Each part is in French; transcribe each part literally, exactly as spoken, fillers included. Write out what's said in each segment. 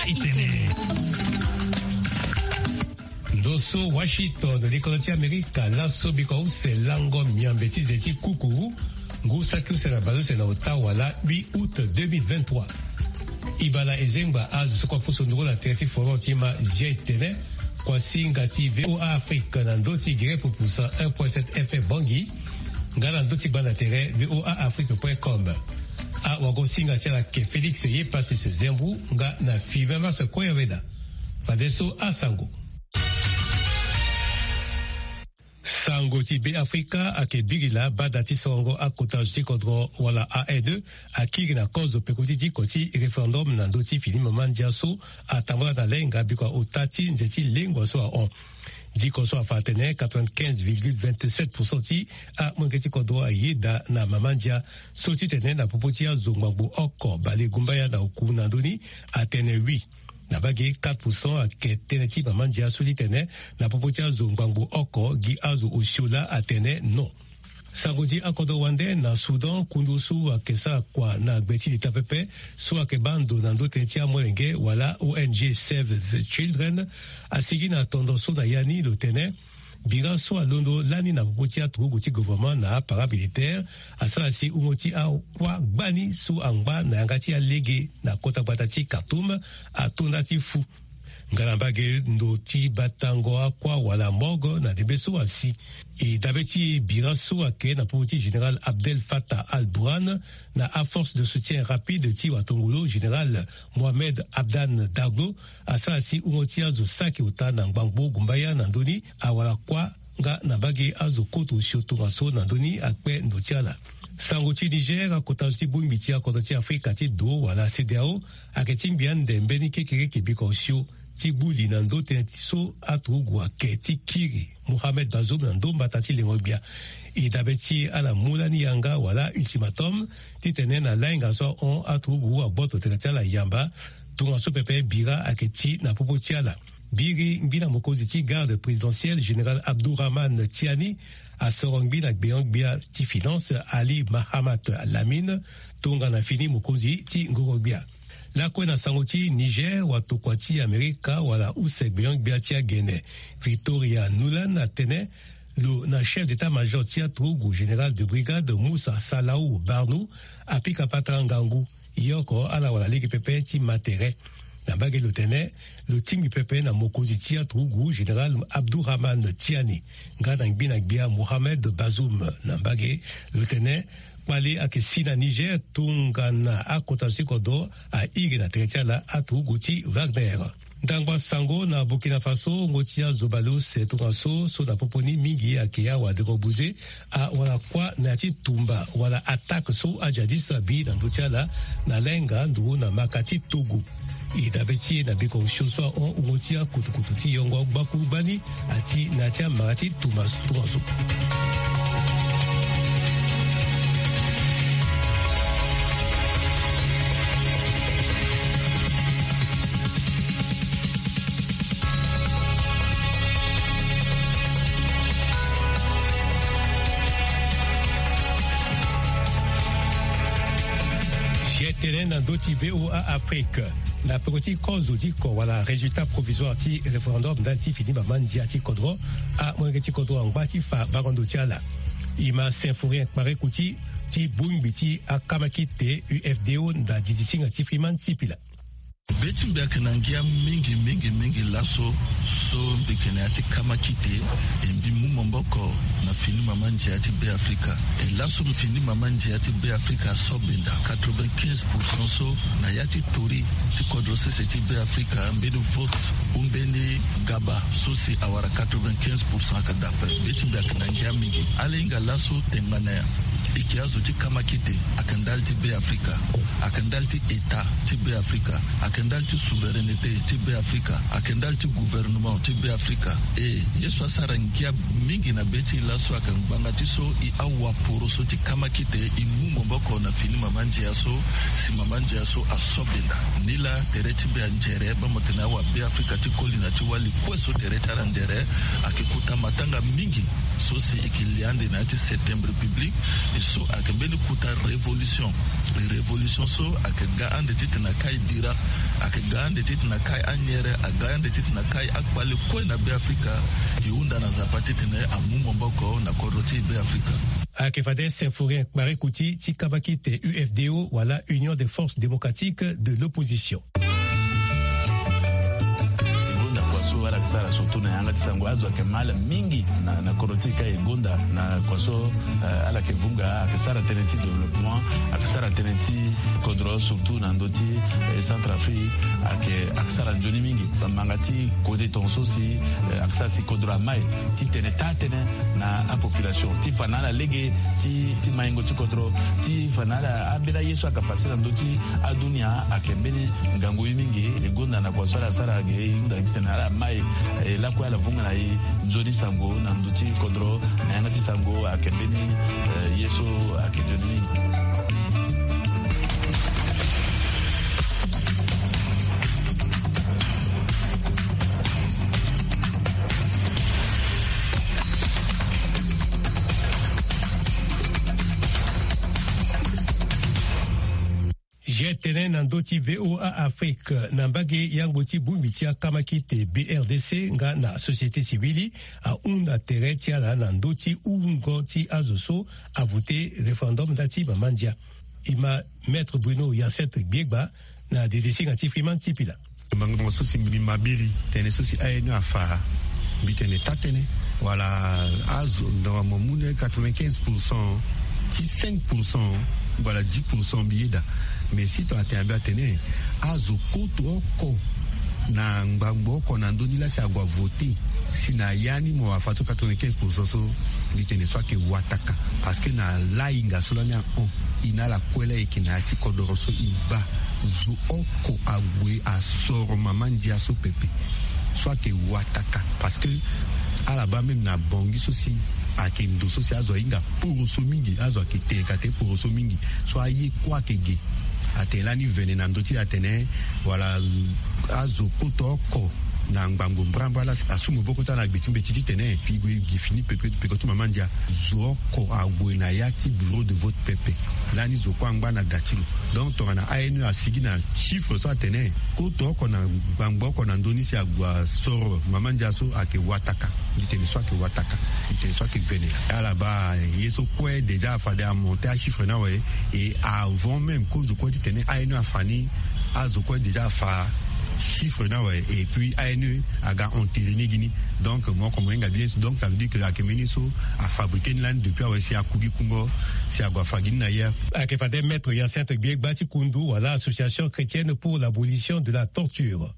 itene. Doso Washington, l'économie américaine, la sobiko c'est lango miambeti zeti kuku, ngusa kiu c'est la base c'est na Ottawa la huit août deux mille vingt-trois. Ibala ezengba az sokwa puso ndoko la terti foro tima zietene, kwa singati V O A Afrique nandoti gire pour poussa un virgule sept F M Bangi, ngala ndoti bana tere V O A Afrique point com. A wago singati la ke Félix ye passe se zembu, nga na fivema se koyaveda. Fadeso asango. Sango ti be Afrika ake bigila badati songo akota jiti kodro wala A E deux akiri na cause de pekoti di koti referendum na ndoti fini mamandia so atambra na lenga bikwa otati nzeti lengwa so a on. Diko so a fatene quatre-vingt-quinze virgule vingt-sept pour cent ti a mwengeti kodro a yeda na mamandia so ti tene na popoti ya zongmangbo oko bale gumbaya na oku na ndoni atene huit. Na bagé quatre pour cent à Teneti Mamandia Solitene, na popotia Zongbango Oko, Gi Azu Oshiola Atene, non. Sagodi Akodo Wande, na Soudan, Kundusu, Akesa, Kwa, na Gbeti Tapepe, soit Kebando, Nando Tentia Molenge, wala O N G Save the Children, Asigi na Tondoso na Yani, le Tene, Bira so a Londo, Lani na popotia Truguti gouvernement na paramilitaire, Asalasi Umoti a Kwa Bani, Su Angba, na Angati a Lege, na Kota Batati Khartoum, a Tonati Fou. Ngalambage Ndoti Batangoa Kwa Wala Mogo, na Debeso Asi. Et Dabeti Bira so a Ke, na popoti général Abdel Fattah al-Burhan, na a force de soutien rapide Ti Watongolo, général Mohamed Abdan Daglo, Asalasi Umoti a Zosaki Ota, na Ngbangbo Gumbaya, Nandoni, a Wala Kwa, nga na bage azo koto shoto maso na doni akpe ndotiala. Sangoti Niger akotaji bumbiti akotati Afrika ti do wala C D A O aketi mbian dembeni kekere kebiko shio ti buli na ndote so atugwa keti kiri Mohamed Bazoum na ndomba tati lengobia. Idabeti ala mulani yanga wala ultimatum ti tene na lainga so on atugwa boto tekatiala yamba tunga so pepe bira aketi na popotiala. Biri mbina mokozi ti garde présidentielle général Abdourahman Tiani a sorongbi na gbeongbia ti finance Ali Mahamat Lamine tonga na fini mokozi ti ngorobia. La kwe na sangoti Niger watokwati Amerika wala use gbeongbia ti Guinée. Victoria Nuland atene le na chef d'état-major ti Togo général de brigade Moussa Salaou Barnou apika patrangangu yoko ala wala ligi pepe ti matere. Na bagé le tene, le ting pepe na mokozi tia Togo général Abdourahman Tiani, ngana ngbina gbia Mohamed Bazoum na bagé le tene, pale akesi na Niger tunga na akotasi kodo a ige na teretiala a Togo ti Wagner. Dangwa sango na Burkina Faso ngotia zobalo se tungaso so da poponi mingi akeya wa derobuze a wala kwa na ti tumba wala attaque so a jadis bi na ndotiala na lenga ndu na makati Togo. Idabeti na biko shoswa on umotia kutukututi yongo baku bani ati natia marati tumas tumaso. Tenen doti V O A Afrique. La petite cause dit qu'on voilà résultat provisoire ti référendum d'anti fini ba mandia ti kodro a mwengeti kodro en bati fa barondo tiala. Ima s'infourien pare kuti ti bumbiti a kamakite U F D O nda didisinga ti friman tipila. Betim bekanangia mingi mingi mingi laso so bekenati kamakite embi mumomboko na fini mamanji ati be Afrika e laso mfini mamanji ati be Afrika so benda quatre-vingt-quinze pour cent so na yati tori ti kodrose se ti be Afrika mbeni vote umbeni gaba so si awara quatre-vingt-quinze pour cent kadapa betim bekanangia mingi ale inga laso tengana ikiazo ti kamakite akandal ti be Afrika akandal ti eta ti be Afrika akandal ti souveraineté ti be Afrika akandal ti gouvernement ti be Afrika e yeso sarangia mingi na beti laso akambanga ti so i awa poro so ti kamakite i mumo boko na fini mamanji yaso si mamanji yaso asobenda nila tere ti be anjere ba motena wa be Afrika ti kolina ti wali kweso tere tarandere akikuta matanga mingi so si ikiliande na ti septembre public so akembeni kuta révolution les révolutions so akega ande titana kai bira ake gande tete na kai anyere a gande tete na kai akbale ko na be Afrika iunda na zapati tene amumo mboko na koroti be Afrika. Ake fade Sefourin Marikuti tikabakite U F D O wala Union des forces démocratiques de l'opposition. Wala kisara surtout na yanga tisango azo ke mala mingi na na korotika egonda na kwaso uh, ala ke vunga kisara teneti développement akisara teneti kodro surtout na ndoti eh, Centrafrique ake akisara njoni mingi mangati kode tonso si eh, akisara si kodro mai ti teneta tene na a population ti fanala lege ti ti maingo ti kodro ti fanala abela yeso akapasira ndoti adunia akembeni ngango mingi egonda na kwaso ala sara ge inda kitena mai la kwa la vunga na i nzoni sango na nduti kodro na yangati sango akembeni yeso akejoni. Tene nandoti V O A Afrique nambage yangoti bumbitia kamakite B R D C nga na société civile a unda teretia la nandoti ungoti azoso a voté référendum dati bamandia. Ima maître Bruno Yasset Biegba na D D C ngati Freeman Tipila. Mango sosi mabiri tene sosi aenu afa bitene tatene wala azo dans mon monde quatre-vingt-quinze pour cent cinq pour cent voilà dix pour cent bieda. Mais si tu as été abattu, azokoto oko na ngbangbo ko na ndoni la si agwa voter si na yani mo afato quatre-vingt-quinze pour cent so litene soit que wataka parce que na la inga solo na on ina la kwela ekina ti kodoro so iba zo oko agwe asoro mamandia so pepe soit que wataka parce que à la bas même na bongi sosi ake ndoso si azo inga pour so mingi azo akite kate pour so mingi so aye kwa kege atelani venenandoti atene wala azo kotoko na ngbangbo mbramba la asumo boko tana bitumbe titi tene pigwe gifini pepe pepe to mamandia zoko agwe na yaki bureau de vote pepe lani zoko angba na datilo donc to na aenu asigi na chiffre so atene kotoko na ngbangbo ko na ndoni si agwa soro mamandia so ake wataka ditemi so ake wataka ditemi so ake venela ala ba yeso kwe déjà fade a monter à chiffre na ouais et avant même que je crois tene aenu afani azo kwe déjà fa chiffre na ouais et puis A N E aga enterré Guinée donc moi comme bien donc ça veut dire que la Kemeniso a fabriqué une lande depuis ouais c'est à Kugi Kungo c'est à Guafagine d'ailleurs à que fade maître Yacinthe Biegba Kundu voilà l'association chrétienne pour l'abolition de la torture.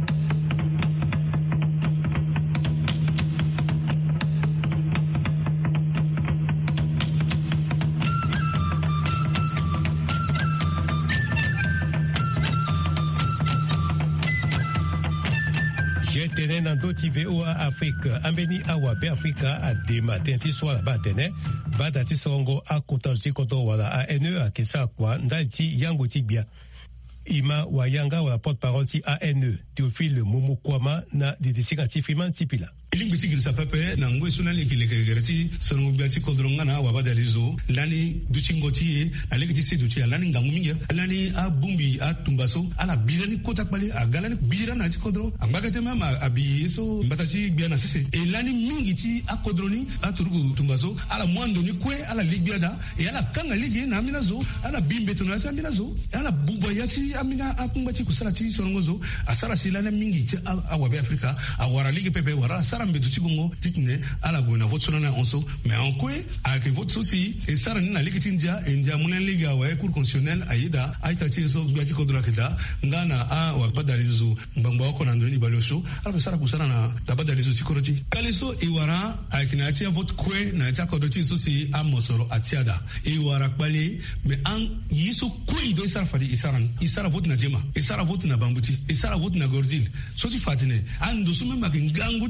Tene nandoti V O A Afrique ambeni awa be Afrika a dema tenti swala ba tene ba dati songo a kotaji koto wala A N E a kesa kwa ndalti yango tibia ima wa yanga wala porte-parole ti A N E Théophile Momokwama na D D C ngati Freeman Tipila. Ilingu tigiri sa pepe na ngwe sunali kilekereti sonu biati kodronga na wabada lizo lani duchingoti na legiti se duchi lani nganguminga lani a bumbi a tumbaso ala bilani kota pale a galani bira na ti kodro ambagate mama abi so mbatasi bia na sese e lani mingi ti a kodroni a turugu tumbaso ala mwando ni kwe ala ligbiada e ala kanga ligi na amina zo ala bimbe tunata amina zo ala bubwa yati amina akumbati kusala ti songozo asara silana mingi ti a wabe Afrika a wara ligi pepe wara sarambe tu chigongo titne ala gona vote sona onso mais en quoi avec vote souci et sara ni na ligi india india munen liga wa cour constitutionnel aida aita ti so biati ko dra kida ngana a wa badalizo mbangba ko na ndoni balosho ala sara kusana na tabadalizo sikoroti kaleso iwara akina ti vote kwe na ta ko doti souci a mosoro atiada iwara kpale mais an yiso kwe do sara fadi isaran isara vote na jema isara vote na bambuti isara vote na gordil so ti fatine an do sume makin ganguti tenuzo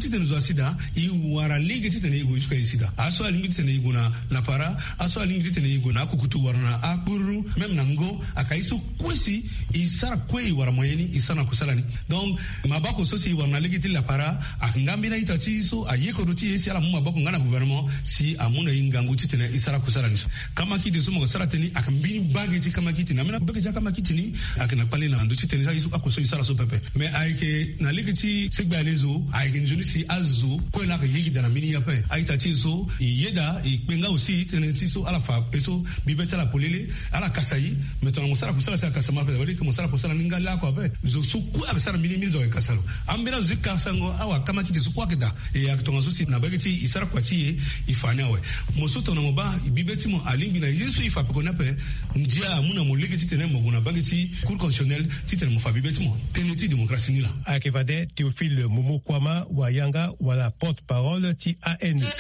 sida i wara lege titene igu iska sida aso alingi titene igu na la para aso alingi titene igu na kukutu warna akuru même nango akaiso kwesi isara kwei wara moyeni isana kusalani donc mabako sosi warna lege tila para akangambi na itati so ayeko roti esi ala mabako ngana gouvernement si amuna ingangu titene isara kusalani kama kiti so mo sara teni akambini bageti kama kiti na mena beke kama kiti ni akana pale na nduti teni iso akoso isara so pepe mais aike na lege ti segba lezo aike njuni si azu ko na ka yigi dana mini yape aitati so yeda ipenga aussi teni so ala fa eso bibeta la polele ala kasayi metona musara kusala sa kasama pe wali ko musara kusala ninga la ko ape zo su ku abasara mini mini zo e kasalo ambira zika sango awa kama kiti su kwa keda e aktonga so si na bageti isara kwati ifanya we mosoto na moba bibeti mo alimbi na yesu ifa pe kona pe ndia muna mo legeti tene mo guna bageti cour constitutionnelle titene mo fa bibeti mo teneti démocratie ni la akevade Théophile Momo Kwama wa Yanga wala porte-parole ti A N U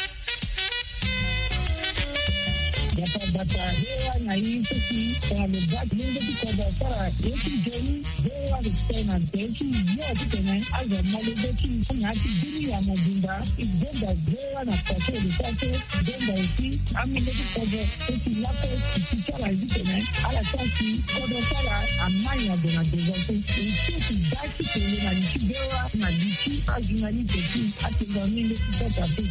Bata bata hewa na hii sisi kwa mbaki mungu tukoda sara yesu jeni hewa tena teki yote tena aza malezeki ngati dini ya majinda igenda hewa na pase de pase genda usi amile tukoda eti lako tikala hivi tena ala sasi kodo sara amanya de na dezote eti daki tele na hewa na diki ajunali teki atengani tukoda teki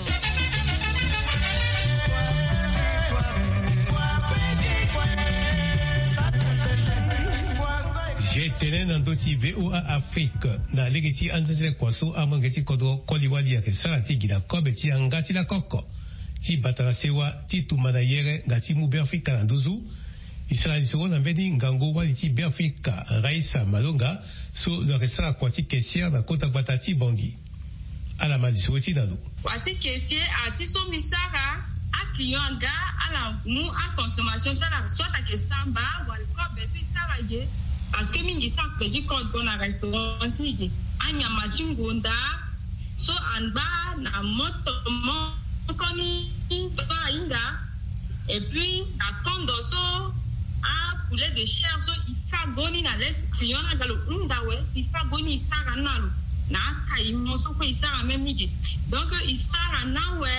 Jetene nandoti V O A Afrique na legeti anzele kwaso amangeti kodro koliwali ya kesarati gida kobeti angati la koko ti batarasewa ti tumanayere ngati mu Afrika nanduzu Israeli soro na mbeni ngango wali ti Afrika Raisa Malonga so le resara kwati kesier na kota batati bongi ala madiso ti nalo kwati kesier ati so misara a client ga ala mu a consommation ça soit à que samba wal ko beso isara ye parce que mingi sa peji ko na restaurant si anya masingonda so anba na moto mo koni ba inga et puis à kondo so a poulet de chair so ifa goni na le client na galo undawe ifa goni isara nalo na kai mo so ko isara même ni donc isara na we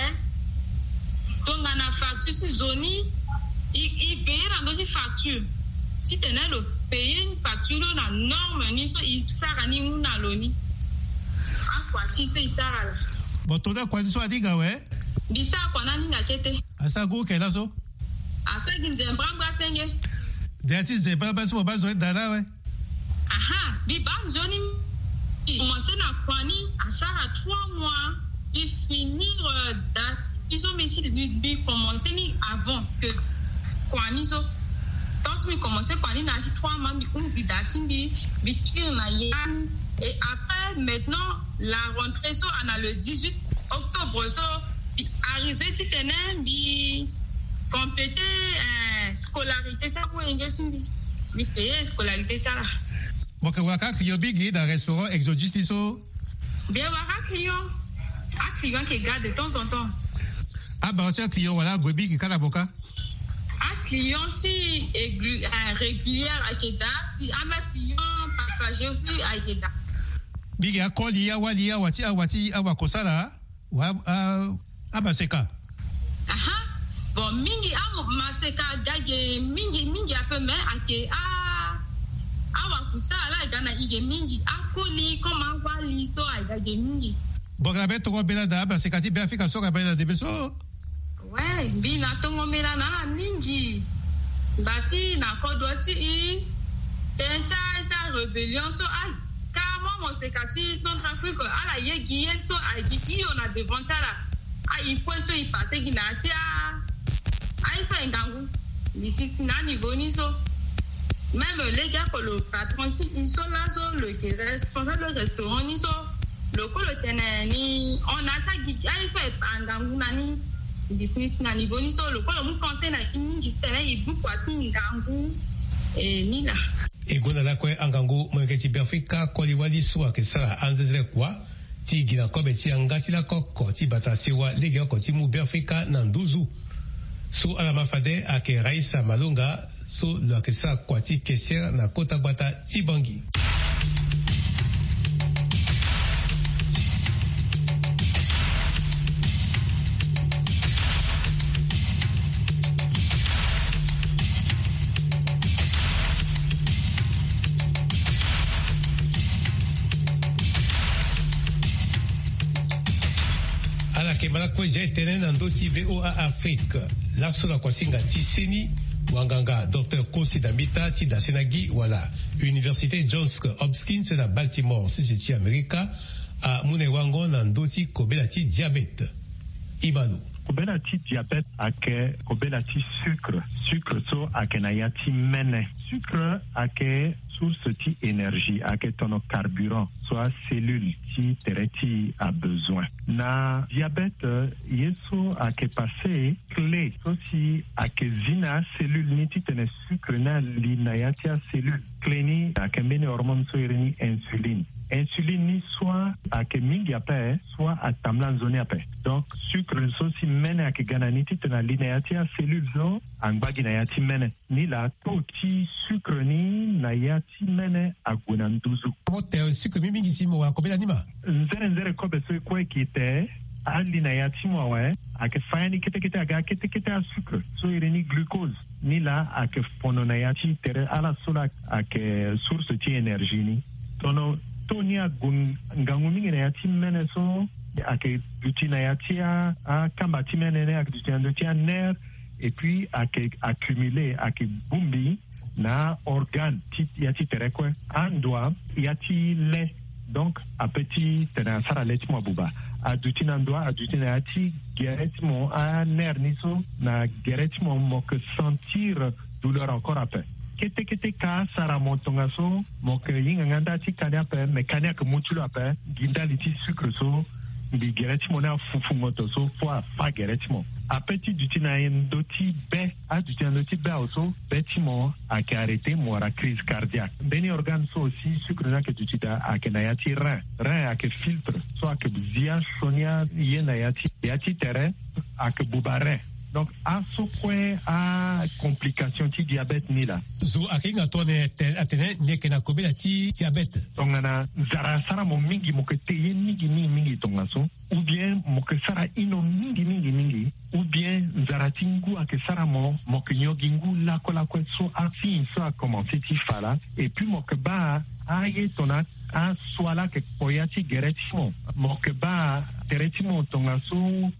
tonga na facture si zoni i i payer na dosi facture si tenais le payer une facture na norme ni so isara ni una loni akwa si so isara la botoda kwa so adiga we bisa kwa nani ngakete asa go kela so asa ginze mbamba senge that is the baba so bazo dada we aha bi banzoni commencer na kwani asara trois mois et finir euh, date ils ont mis bi commencer ni avant que kwani so donc mi commencer kwani na trois mois mi unzida simbi bi na yan et après maintenant la rentrée so on a le dix-huit octobre so arrivé si tenen bi compléter euh, scolarité ça pour engesimbi bi payer scolarité ça là boka waka kriyo bigi dans restaurant exodus liso bien waka kriyo a client qui garde de temps en temps ah bah c'est client voilà gobi qui kana boka a client si aigu, euh, régulière à Keda si a ma client passager aussi à Keda bigi a koli ya wali ya wati a wati a wakosala wa a baseka aha bon mingi a maseka dage mingi mingi a peu mais a ke a a wakusala gana ige mingi a koli comme wali so a dage mingi boka beto ko bela da baseka ti be Afrika so ka bela de beso ouais bina tongo mela na mingi basi na kodo si i tencha cha rebellion so ai kama mo sekati Centrafrique ala yegi so ai ki on a devant ça là ai faut so i passer gina tia ai so ngangu ici sina niveau ni so même les gars pour le patron si ils sont là so le responsable le restaurant ni so le colo tenani on a ta gi ai so ngangu nani business na niveau ni so le colo mu conseil na kingi stena i bu kwasi ngangu e nila e gona la kwe angangu mwengeti Afrika koli wali suwa kesala anzezele kwa ti gina kobe ti angati la koko ti batasiwa lege oko ti mu Afrika na nduzu so ala mafade ake Raisa Malonga so la kesa kwa ti kesier na kota bata ti bangi akemala kwezia etene na ndoti V O A Afrique lasola kwa singa tiseni wanganga docteur Kosi Dambita ti dasenagi wala Université Johns Hopkins na Baltimore sisi Amerika a mune wango na ndoti kobela ti diabète Ibanu kobela ti diabète ake kobela ti sucre sucre so ake na ya ti mene sucre ake source ti énergie ake tono carburant soit cellule ti tere ti a besoin na diabète yeso ake passé clé so si ake zina cellule ni ti tene sucre na li na ya ti a cellule clé ni ake mbeni hormone so iri ni insuline insuline ni soit ake mingi ape soit atamla nzoni ape donc sucre so si mene ake gana ni ti tena li na ya ti a cellule zo angbagi na ya ti mene ni la to ti sucre ni na ya ti mene aguna nduzu mote sucre mi mingi simo wa kobela nima nzere nzere kobe so kwe kite ali na ya ti mo we ake fayani kete kete aga kete kete a sucre so iri ni glucose ni la ake fono na ya ti tere ala sola ake source ti énergie ni tono Tony a ngangu mingi na yati mene so ake duti na yati a kamba ti mene ne ake duti na duti a nerf et puis ake accumulé ake bumbi na organe ti yati terekwe andwa yati le donc a petit tena sara le ti mo buba a duti na ndwa a duti na yati geret mo a nerf ni so na geret mo mo que sentir douleur encore après kete kete ka sara montonga so mo ke yinga nganda ti kanya pe me kanya ke mutulo ape ginda li ti sucre so bi gereti mo na fufu moto so fo a fa gereti mo apeti duti na ndo ti be a duti na ti be also beti mo a ke arrêter mo ra crise cardiaque beni organe so aussi sucre na ke duti da a ke na ya ti rein rein a ke filtre so a ke zia sonia ye na ya ti ya ti tere a ke bubare donc a so kwe a complication ti diabète ni la zo akinga tone atene nyeke na kobela ti diabète tongana zara sara mo mingi mo ke te mingi mingi mingi tonga so ou bien mo ke sara ino mingi mingi mingi ou bien zara tingu ake sara mo mo ke nyogingu la ko la ko so a fin so a commencé ti fala et puis mo ke ba a ye tona a swala ke poyati geretimo mo ke ba geretimo tonga so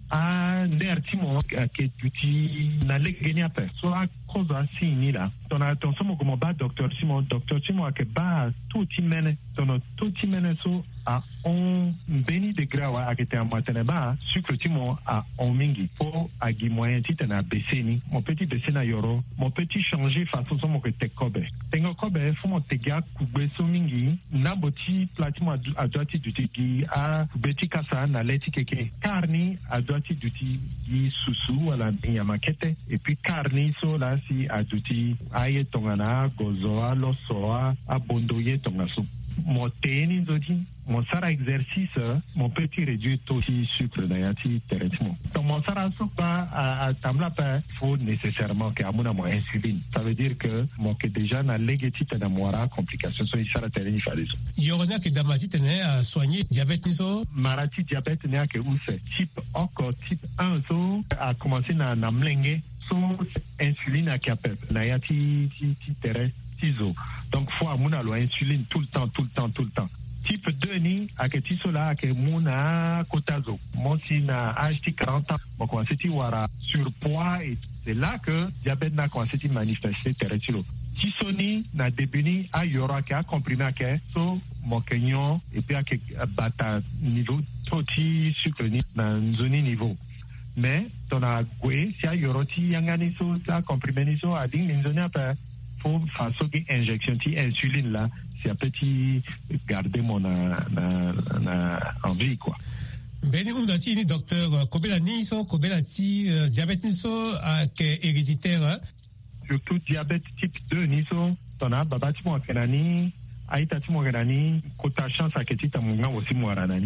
a nertimo ke tuti na legeni ape so a koza sini la tona ton somo como ba docteur Simo docteur Simo ke ba tuti mene tono tuti mene so a on beni de grawa a ke te amatene ba sucre timo a on mingi po a gi moyen ti tena beseni mon petit besena yoro mon petit changer façon somo ke te kobe tengo kobe fo mo te ga kugbe so mingi na boti platimo a doati duti gi a beti kasa na leti keke carni a doati duti gi susu wala yamakete et puis carni so la si a duti aye tongana gozoa losoa a bondoye tongaso mo teni zodi mon sara exercice mon petit réduire taux de sucre dans yati traitement donc mon sara so pas à tamla pas faut nécessairement que amuna mo insuline ça veut dire que mon que déjà na legeti na moara complication so sara teni fale so yorona ke damati tene à soigner diabète niso marati diabète ne ke use type encore type un so a commencé na na mlenge so insuline a capé na yati ti ti tere tizo donc faut amuna lo insuline tout le temps tout le temps tout le temps type deux ni aketi sola ake muna kotazo mon si na âge de quarante ans bon comment c'est wara surpoids et c'est là que diabète na commencé à manifester terretilo tisoni na debuni a yoro ake a comprimé ake so mon kenyon et puis ake bata niveau toti sucre ni na zoni niveau mais ton a gwe si a yoro ti yangani so sa comprimé ni so a ding ni zoni apa faut façon qui injection ti insuline là c'est un petit garder mon na, na, na envie quoi. Beni undati ni docteur kobela ni so kobela ti uh, diabète ni so uh, ke héréditaire surtout diabète type deux ni so tona baba ti mo kenani aita ti mo kenani kota chance aketi ta munga aussi mo ranani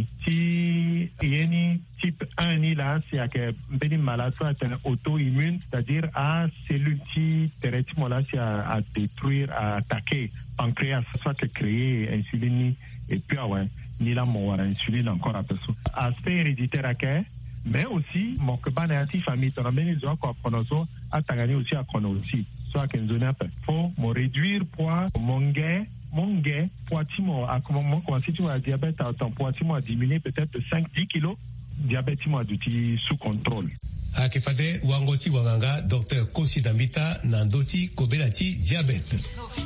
ti yeni type un ni là c'est que beni malade soit auto-immune c'est-à-dire à cellule ti traitement là c'est à, à détruire à attaquer pancréas soit que créer insuline et puis ouais ni la mo wara insuline encore à personne aspect héréditaire à mais aussi mon que banati famille ton amène zo ko konozo atangani aussi à kono aussi soit que zone après faut mo réduire poids monge monge poids timo à comment comment si tu as diabète à ton poids timo a diminué peut-être de cinq dix kilos diabète mo aduti sous contrôle. Akefade wangoti wanganga Docteur Kosi Dambita nandoti kobelati diabète.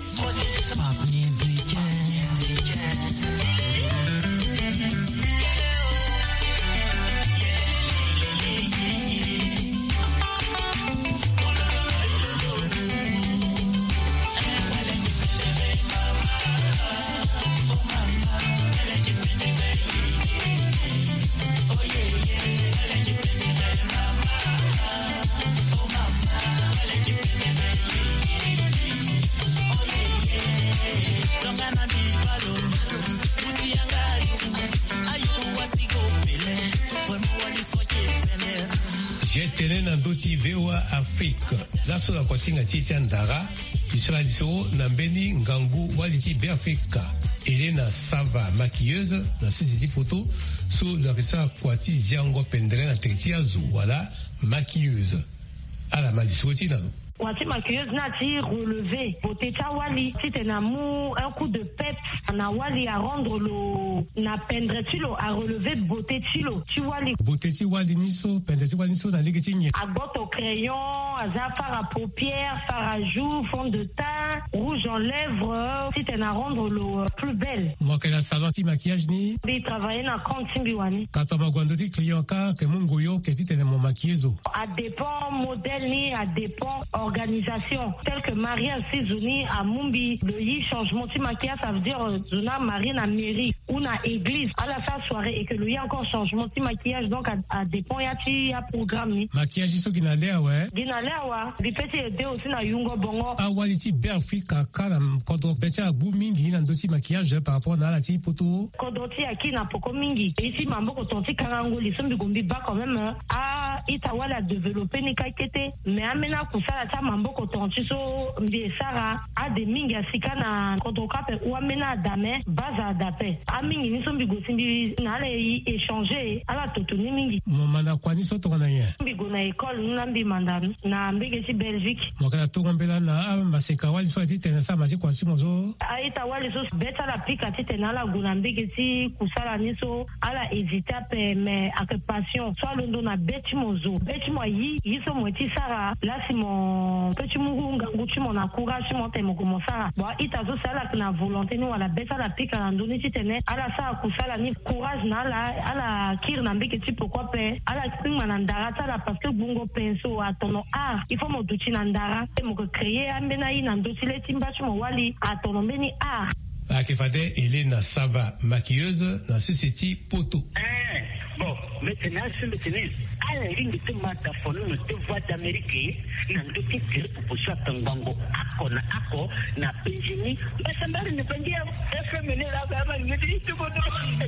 V O A Afrique. Laso la kwasinga titi andara, isura diso nambeni ngangu waliti be Afrika. Elena Sava, maquilleuse, na sisi photo, sous le resa kwati ziango pendere na tekti azu, voilà, maquilleuse. À la malisouti nano. Wati maquilleuse na ti relevé. Bote cha wali, ti te na mou, un coup de pep, na wali à rendre lo, na pendre ti lo, à relever bote ti lo, ti wali. Bote ti wali niso, pendre ti wali niso na lege ti nye. A botte au crayon, à za fard à paupières, fard à joues, fond de teint, rouge en lèvres, ti te na rendre lo plus belle. Moi que la salon ti maquillage ni. Bi travailler na compte simbiwani. Quand on va guando ti client ka, que mon goyo, que ti te na mon maquilleuse. A dépend modèle ni, a dépend organisation, telle que Maria Sizuni à Mumbi, le yi changement de maquillage, ça veut dire Zuna Marie na mairie ou na église à la fin soirée et que le y a encore changement de maquillage, donc à, à dépend y a ti a programme ni. Maquillage iso qui n'a l'air ouais. Qui n'a l'air ouais. Di petit aider aussi na yungo bongo. Ah ouais ici Berfika kana kodo petit a booming na dosi maquillage par rapport na la ti poto. Kodo ti aki na poko mingi. Ici mambo ko tonti karango li sombi gombi ba quand même a itawala développer ni kakete mais amena kusala ta mambo ko tonti so mbi sara a de mingi asika na kodo kape ou amena dame baza dape a mingi ni sombi gosimbi na le échanger ala totoni mingi mo manda kwani so to na ye mbi go na école na mbi mandan na mbege si Belgique mo kana to ngombela na maseka wali so ti tena sa maji kwa simozo a ita wali so beta la pika ti tena la go na mbege si kusala ni so ala hésiter pe mais avec passion soit londo na beti mozo beti mo yi yi so mo ti sara la si mon petit mugunga nguchi mon encourage mon temo comme ça bon ita zo sala na volonté ni wala beta la pika na ndoni ti tena ala sa kusala ni courage na la ala kir na mbeke ti pourquoi pe ala spring na ndara ta la parce que bungo penso atono ah il faut mo duchi na ndara e mo créer ambena yi na ndoti le timba ti mo wali atono beni ah Akefade Elena Sava, maquilleuse dans C C T Poto. Eh, bon, maintenant, c'est maintenant. À la ligne de Mata Fono, de voix d'Amérique, n'a pas été tiré pour ça, Tangango, Ako, na Ako, na Péjini, mais ça m'a ne pas dire, elle fait mener la gamme, il me dit tout le monde.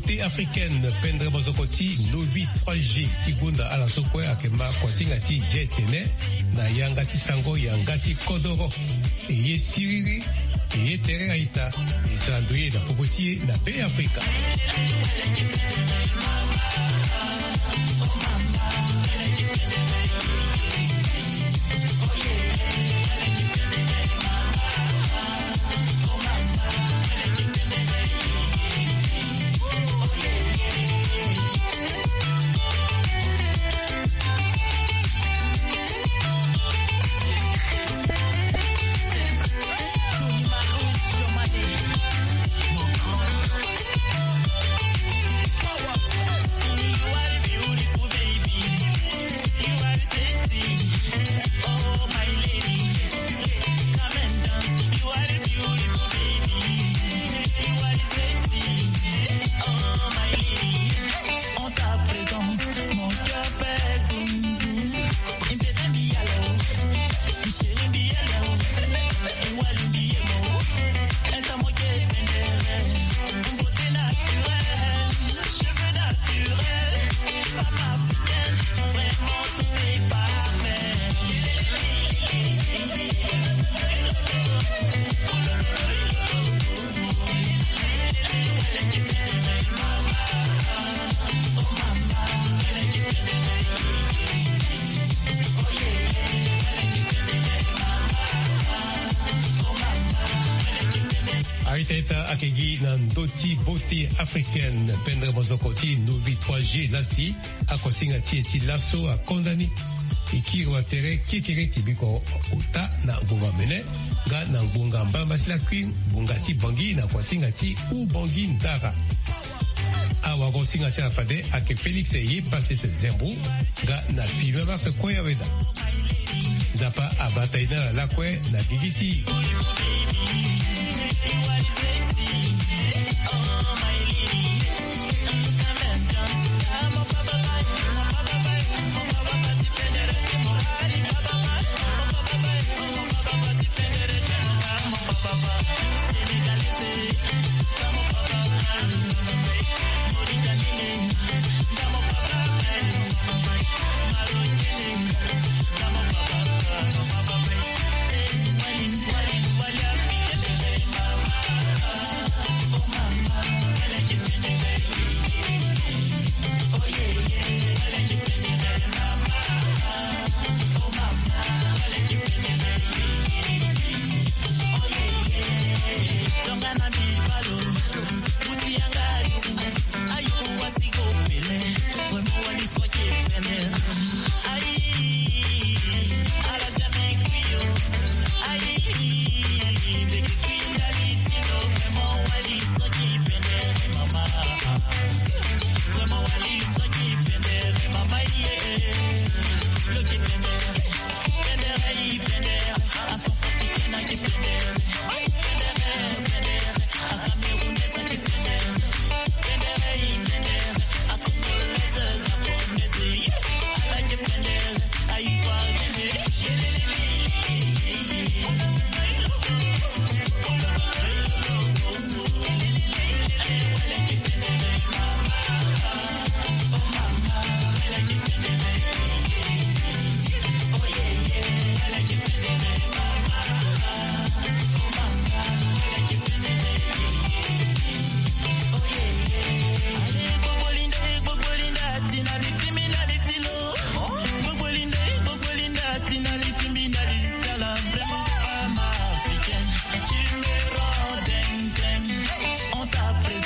beauté africaine pendre bozokoti Novi trois G Tigunda ala sokwe akema kwasinga ti jetene na yanga ti sango yanga ti kodoro eye siriri eye tere aita isalandoye na popotie na pe Afrika. Aiteta akegi nan doti beauté africaine pendre bozokoti Novi trois G lasi akosinga ti eti laso a kondani ikiri watere kikiri tibiko uta na bunga mene ga na bunga mbamba sila queen bunga ti bangi na kwasinga ti u bangi ndara awa kosinga ti afade ake Felix ye passe se zembu ga na filme ba se koya weda zapa abataina la lakwe na gigiti.